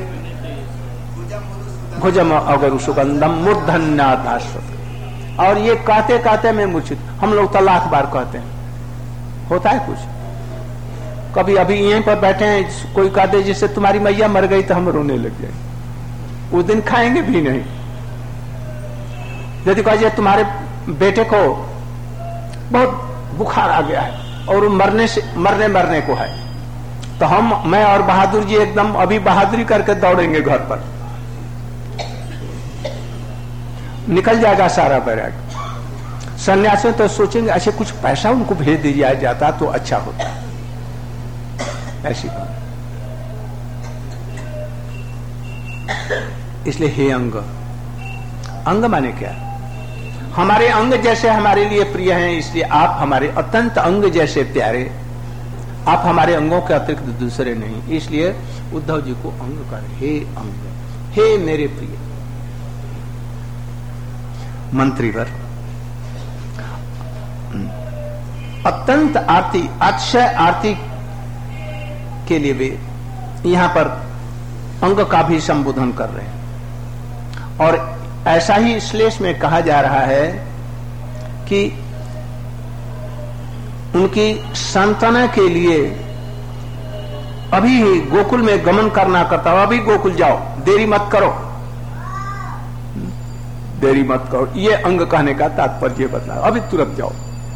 भुजम अगर सुगंधम मूर्धन्याश्वत। और ये कहते कहते मैं मूर्छित, हम लोग तो लाख बार कहते हैं, होता है कुछ। कभी अभी यहीं पर बैठे हैं, कोई कहते जिससे तुम्हारी मैया मर गई तो हम रोने लग गए, उस दिन खाएंगे भी नहीं। यदि कहे तुम्हारे बेटे को बहुत बुखार आ गया है और वो मरने से मरने मरने को है, तो हम मैं और बहादुर जी एकदम अभी बहादुरी करके दौड़ेंगे घर पर, निकल जाएगा सारा बैराग। सन्यासी तो सोचेंगे अच्छा कुछ पैसा उनको भेज दिया जाता तो अच्छा होता, ऐसी बात। इसलिए हे अंग, अंग माने क्या? हमारे अंग जैसे हमारे लिए प्रिय हैं, इसलिए आप हमारे अत्यंत अंग जैसे प्यारे, आप हमारे अंगों के अतिरिक्त दूसरे नहीं। इसलिए उद्धव जी को अंग कर, हे अंग, हे मेरे प्रिय मंत्रीवर। अत्यंत आरती, अतिशय आरती के लिए वे यहां पर अंग का भी संबोधन कर रहे हैं। और ऐसा ही श्लेष में कहा जा रहा है कि उनकी सांत्वना के लिए अभी ही गोकुल में गमन करना करता हो, अभी गोकुल जाओ, देरी मत करो, देरी मत करो। ये अंग कहने का तात्पर्य बता, अभी तुरंत जाओ।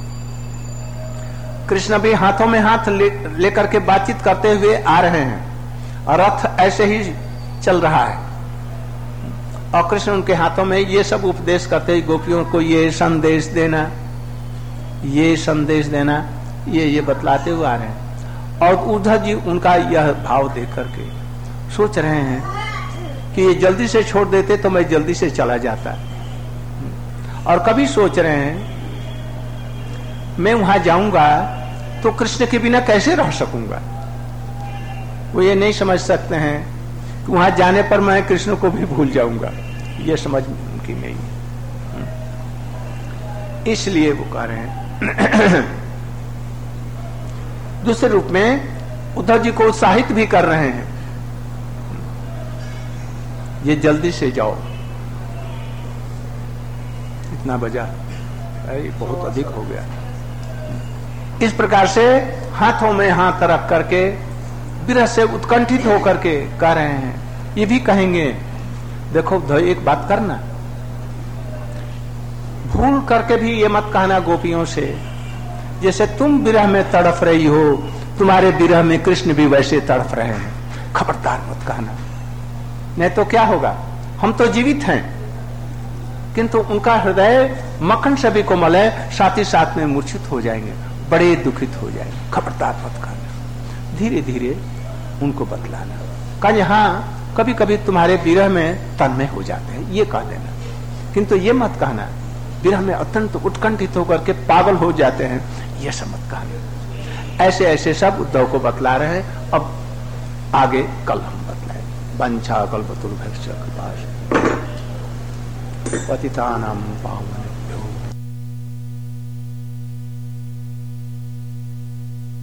कृष्ण भी हाथों में हाथ ले, लेकर के बातचीत करते हुए आ रहे हैं और रथ ऐसे ही चल रहा है और कृष्ण उनके हाथों में ये सब उपदेश करते हैं, गोपियों को ये संदेश देना, ये संदेश देना, ये ये बतलाते हुए आ रहे हैं। और उद्धव जी उनका यह भाव देख करके सोच रहे हैं कि ये जल्दी से छोड़ देते तो मैं जल्दी से चला जाता। और कभी सोच रहे हैं मैं वहां जाऊंगा तो कृष्ण के बिना कैसे रह सकूंगा। वो ये नहीं समझ सकते हैं कि वहां जाने पर मैं कृष्ण को भी भूल जाऊंगा, ये समझ उनकी नहीं है। इसलिए वो कह रहे हैं दूसरे रूप में उद्धव जी को उत्साहित भी कर रहे हैं, ये जल्दी से जाओ, इतना बजा, बहुत अधिक हो गया। इस प्रकार से हाथों में हाथ रख करके विरह से उत्कंठित होकर के कह रहे हैं। ये भी कहेंगे देखो एक बात करना, भूल करके भी ये मत कहना गोपियों से जैसे तुम विरह में तड़फ रही हो, तुम्हारे विरह में कृष्ण भी वैसे तड़फ रहे हैं, खबरदार मत कहना, नहीं तो क्या होगा। हम तो जीवित हैं किंतु उनका हृदय मक्खन से भी कोमल है, साथ ही साथ में मूर्छित हो जाएंगे, बड़े दुखित हो जाएंगे, खबरदार मत कहना। धीरे धीरे उनको बतलाना। कहा यहाँ कभी कभी तुम्हारे विरह में तन्मय हो जाते हैं, ये कह देना, किंतु ये मत कहना विरह में अत्यंत उत्कंठित होकर के पागल हो जाते हैं, ये सब मत कहना। ऐसे ऐसे सब उद्धव को बतला रहे हैं। अब आगे कल हम बतलाए। वंशा कल्पतरुभ्यश्च कृपा पतितानां पावनेभ्यो